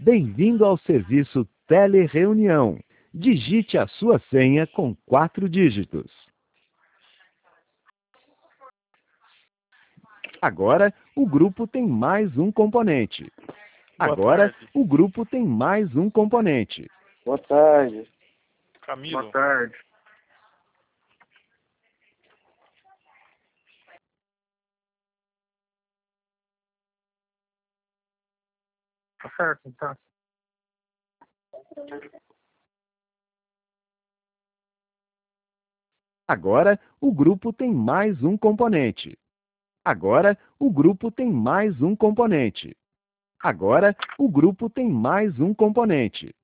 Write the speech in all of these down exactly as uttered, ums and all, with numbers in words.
Bem-vindo ao serviço Telereunião. Digite a sua senha com quatro dígitos. Agora, o grupo tem mais um componente. Boa Agora, tarde. o grupo tem mais um componente. Boa tarde. Camilo. Boa tarde. Tá certo, então. Agora, o grupo tem mais um componente. Agora, o grupo tem mais um componente. Agora, o grupo tem mais um componente.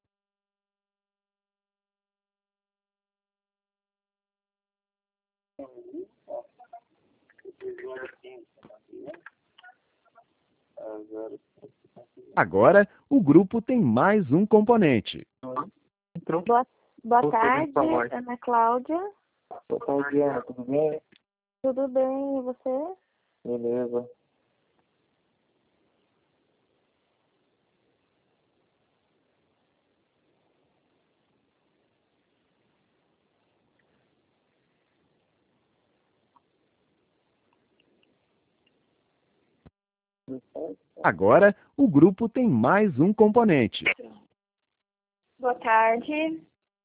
Agora, o grupo tem mais um componente. Entrou. Boa, boa Tô tarde, podendo falar. Ana Cláudia. Boa tarde, Ana. Tudo bem? Tudo bem, e você? Beleza. Agora, o grupo tem mais um componente. Boa tarde.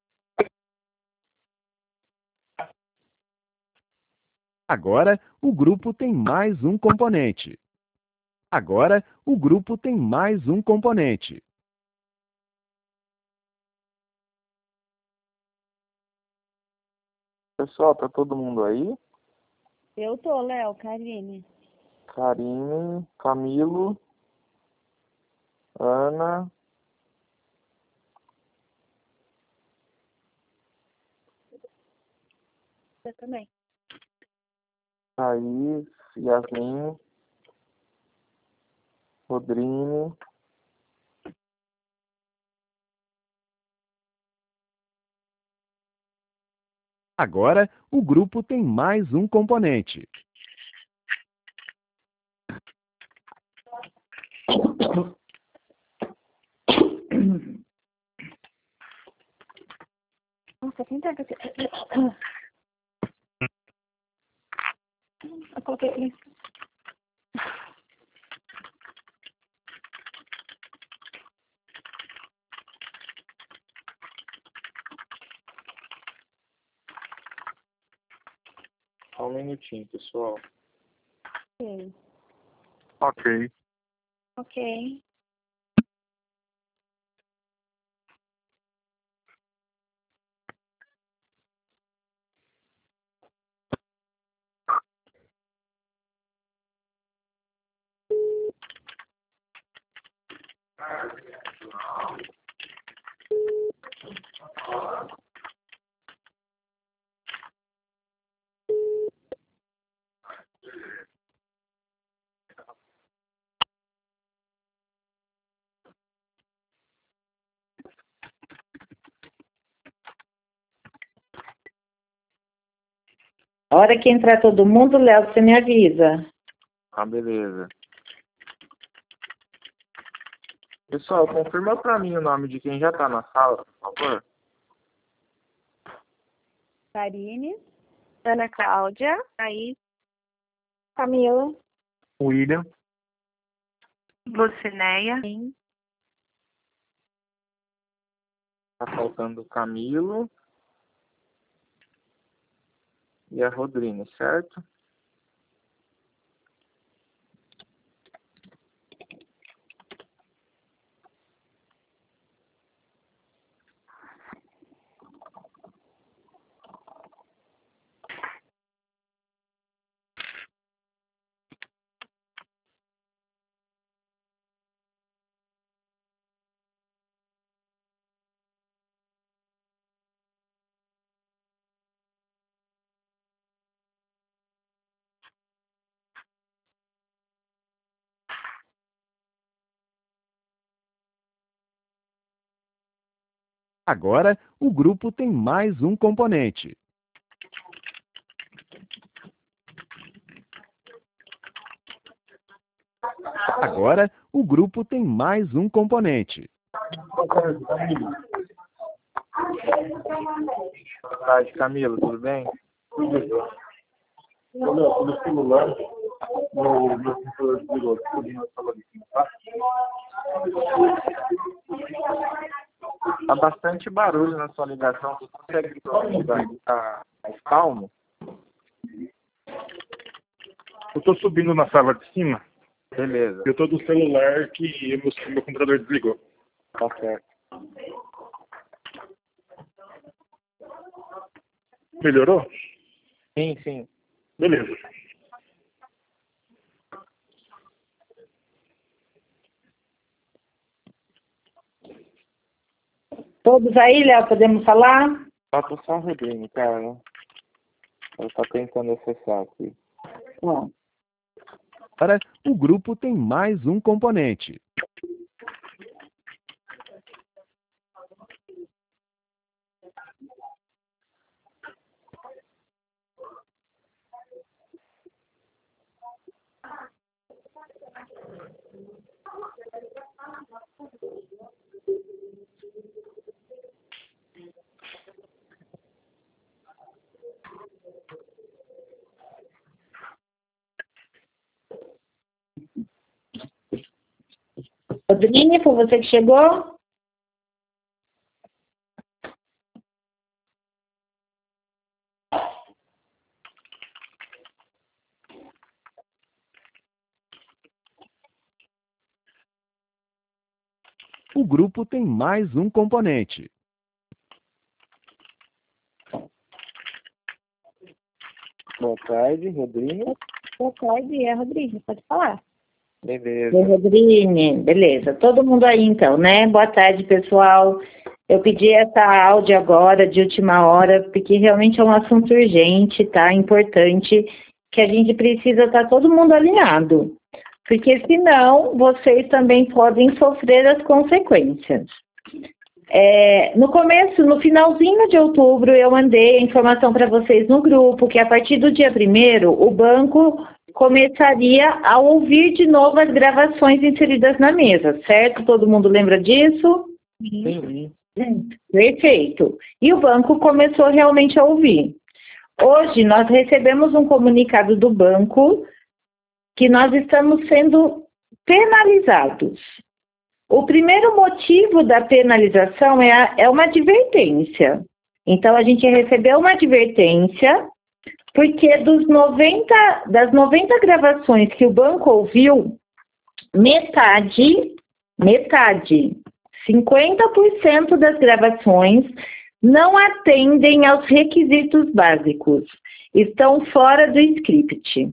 Agora, o grupo tem mais um componente. Agora, o grupo tem mais um componente. Pessoal, tá todo mundo aí? Eu tô, Léo, Karine. Karine, Camilo, Ana, Você também. Thaís, Yasmin, Rodrine, Agora, o grupo tem mais um componente. Nossa, quem tá aqui? Eu coloquei aqui. Só um minutinho, pessoal. Ok. Ok. Ok. A hora que entrar todo mundo, Léo, você me avisa. Ah, beleza. Pessoal, confirma pra mim o nome de quem já tá na sala, por favor. Karine, Ana Cláudia, aí, Camila, William. Lucinéia, Tá faltando o Camilo e a Rodrine, certo? Agora, o grupo tem mais um componente. Agora, o grupo tem mais um componente. Boa tarde, Camilo, tudo bem? Tudo bem. Olha, no celular, no meu computador desligou, estou na sala de cima, tá? Há bastante barulho na sua ligação. Você consegue ficar mais calmo? Eu estou subindo na sala de cima. Beleza. Eu estou do celular que o meu computador desligou. Tá certo. Melhorou? Sim, sim. Beleza. Todos aí, Léo, podemos falar? Falta só a Rodrigo, cara. Ela tá tentando acessar aqui. Bom. Agora, o grupo tem mais um componente. Rodrigo, foi você que chegou? O grupo tem mais um componente. Boa tarde, Rodrigo. Boa tarde, é Rodrigo, pode falar. Beleza. Oi, Rodrigo, beleza. Todo mundo aí então, né? Boa tarde, pessoal. Eu pedi essa áudio agora, de última hora, porque realmente é um assunto urgente, tá? Importante, que a gente precisa estar todo mundo alinhado. Porque senão, vocês também podem sofrer as consequências. É, no começo, no finalzinho de outubro, eu mandei a informação para vocês no grupo, que a partir do dia primeiro, o banco começaria a ouvir de novo as gravações inseridas na mesa, certo? Todo mundo lembra disso? Sim. Perfeito. E o banco começou realmente a ouvir. Hoje, nós recebemos um comunicado do banco que nós estamos sendo penalizados. O primeiro motivo da penalização é, a, é uma advertência. Então, a gente recebeu uma advertência porque dos noventa, das noventa gravações que o banco ouviu, metade, metade, cinquenta por cento das gravações não atendem aos requisitos básicos, estão fora do script.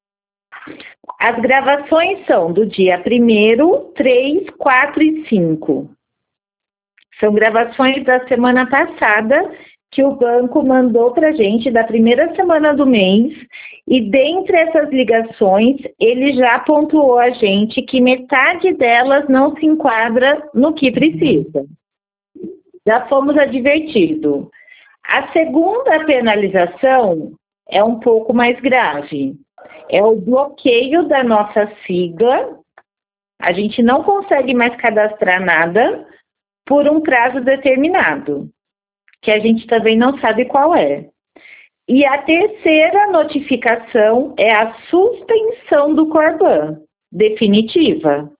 As gravações são do dia primeiro, três, quatro e cinco. São gravações da semana passada que o banco mandou para a gente da primeira semana do mês, e dentre essas ligações, ele já pontuou a gente que metade delas não se enquadra no que precisa. Já fomos advertidos. A segunda penalização é um pouco mais grave. É o bloqueio da nossa sigla. A gente não consegue mais cadastrar nada por um prazo determinado, que a gente também não sabe qual é. E a terceira notificação é a suspensão do Corban, definitiva.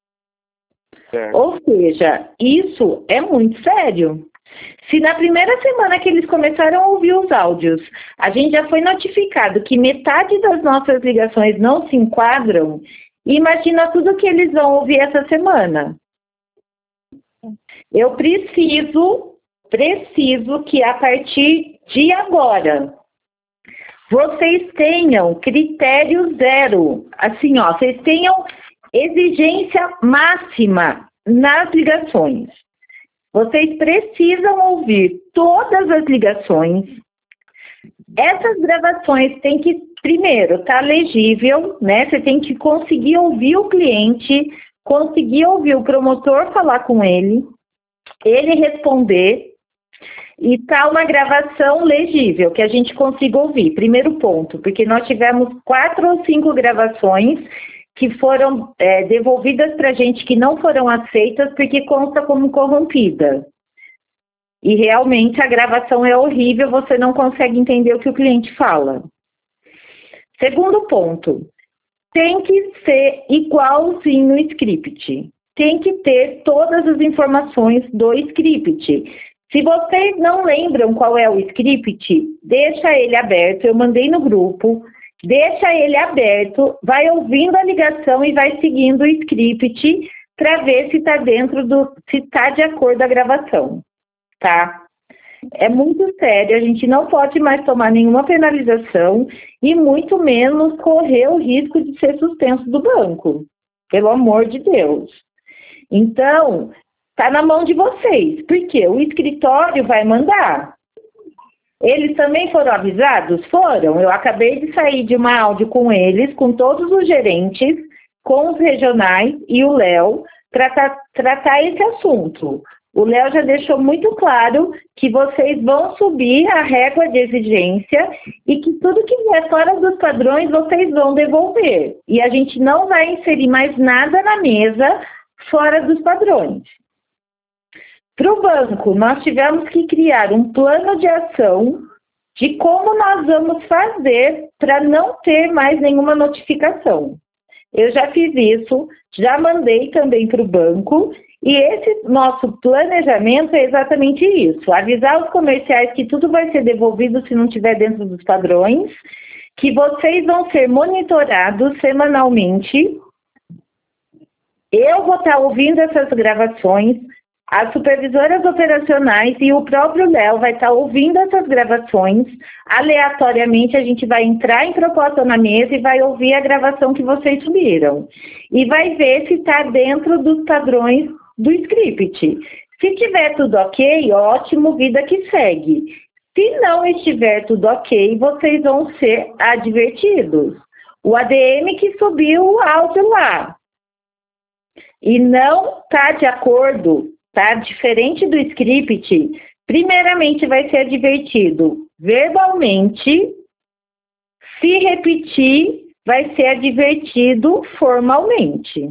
Certo. Ou seja, isso é muito sério. Se na primeira semana que eles começaram a ouvir os áudios, a gente já foi notificado que metade das nossas ligações não se enquadram, imagina tudo que eles vão ouvir essa semana. Eu preciso, preciso que a partir de agora, vocês tenham critério zero. Assim, ó, vocês tenham exigência máxima nas ligações. Vocês precisam ouvir todas as ligações. Essas gravações têm que, primeiro, estar legível, né? Você tem que conseguir ouvir o cliente, conseguir ouvir o promotor falar com ele, ele responder, e tá uma gravação legível, que a gente consiga ouvir. Primeiro ponto, porque nós tivemos quatro ou cinco gravações que foram é, devolvidas para a gente que não foram aceitas porque consta como corrompida. E realmente a gravação é horrível, você não consegue entender o que o cliente fala. Segundo ponto, tem que ser igualzinho no script. Tem que ter todas as informações do script. Se vocês não lembram qual é o script, deixa ele aberto, eu mandei no grupo, deixa ele aberto, vai ouvindo a ligação e vai seguindo o script para ver se está dentro do, se está de acordo com a gravação, tá? É muito sério, a gente não pode mais tomar nenhuma penalização e muito menos correr o risco de ser suspenso do banco, pelo amor de Deus. Então, está na mão de vocês, porque o escritório vai mandar. Eles também foram avisados? Foram. Eu acabei de sair de uma áudio com eles, com todos os gerentes, com os regionais e o Léo, para tra tratar esse assunto. O Léo já deixou muito claro que vocês vão subir a régua de exigência e que tudo que vier fora dos padrões vocês vão devolver. E a gente não vai inserir mais nada na mesa fora dos padrões. Para o banco, nós tivemos que criar um plano de ação de como nós vamos fazer para não ter mais nenhuma notificação. Eu já fiz isso, já mandei também para o banco, e esse nosso planejamento é exatamente isso, avisar os comerciais que tudo vai ser devolvido se não estiver dentro dos padrões, que vocês vão ser monitorados semanalmente. Eu vou estar ouvindo essas gravações, as supervisoras operacionais e o próprio Léo vai estar ouvindo essas gravações. Aleatoriamente, a gente vai entrar em proposta na mesa e vai ouvir a gravação que vocês subiram. E vai ver se está dentro dos padrões do script. Se tiver tudo ok, ótimo, vida que segue. Se não estiver tudo ok, vocês vão ser advertidos. O A D M que subiu o áudio lá e não está de acordo, tá? Diferente do script, primeiramente vai ser advertido verbalmente, se repetir, vai ser advertido formalmente.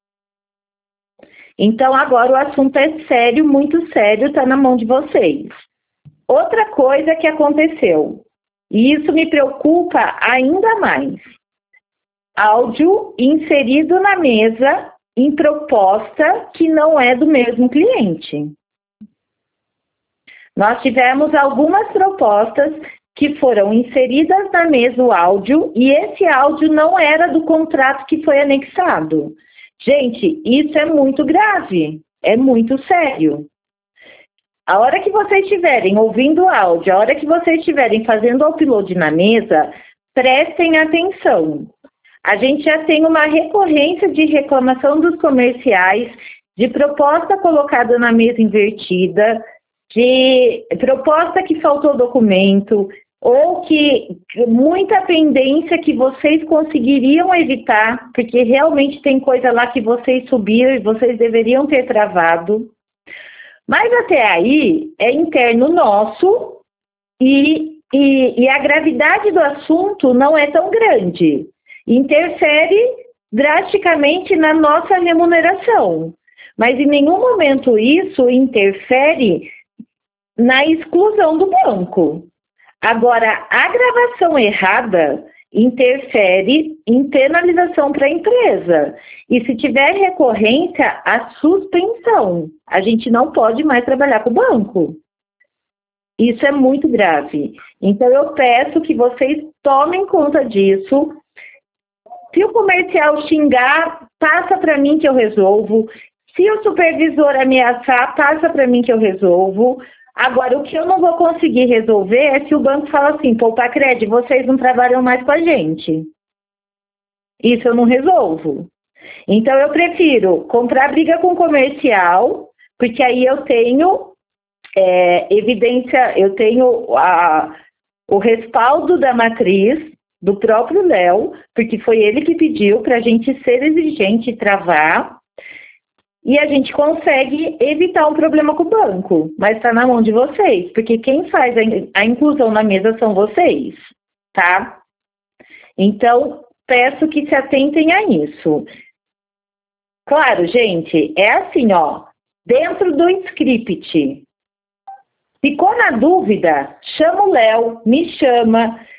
Então, agora o assunto é sério, muito sério, está na mão de vocês. Outra coisa que aconteceu, e isso me preocupa ainda mais, áudio inserido na mesa em proposta que não é do mesmo cliente. Nós tivemos algumas propostas que foram inseridas na mesa o áudio e esse áudio não era do contrato que foi anexado. Gente, isso é muito grave, é muito sério. A hora que vocês estiverem ouvindo o áudio, a hora que vocês estiverem fazendo o upload na mesa, prestem atenção. A gente já tem uma recorrência de reclamação dos comerciais, de proposta colocada na mesa invertida, de proposta que faltou documento, ou que muita pendência que vocês conseguiriam evitar, porque realmente tem coisa lá que vocês subiram e vocês deveriam ter travado. Mas até aí é interno nosso e, e, e a gravidade do assunto não é tão grande. Interfere drasticamente na nossa remuneração, mas em nenhum momento isso interfere na exclusão do banco. Agora, a gravação errada interfere em penalização para a empresa. E se tiver recorrência, a suspensão. A gente não pode mais trabalhar com o banco. Isso é muito grave. Então, eu peço que vocês tomem conta disso. Se o comercial xingar, passa para mim que eu resolvo. Se o supervisor ameaçar, passa para mim que eu resolvo. Agora, o que eu não vou conseguir resolver é se o banco fala assim, pô, Pacred, vocês não trabalham mais com a gente. Isso eu não resolvo. Então, eu prefiro comprar briga com o comercial, porque aí eu tenho é, evidência, eu tenho a, o respaldo da matriz, do próprio Léo, porque foi ele que pediu para a gente ser exigente e travar, e a gente consegue evitar um problema com o banco, mas está na mão de vocês, porque quem faz a inclusão na mesa são vocês, tá? Então, peço que se atentem a isso. Claro, gente, é assim, ó, dentro do script. Ficou na dúvida? Chama o Léo, me chama.